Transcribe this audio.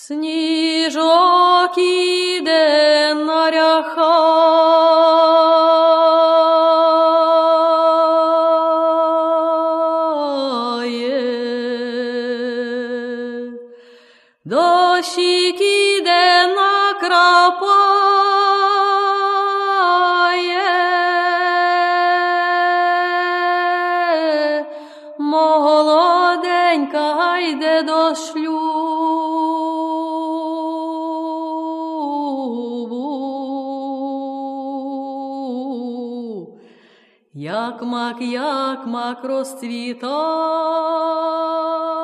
Сніжок іде наряхає, дощик іде накрапає, молоденька йде до шлюбу. Як мак розцвіта.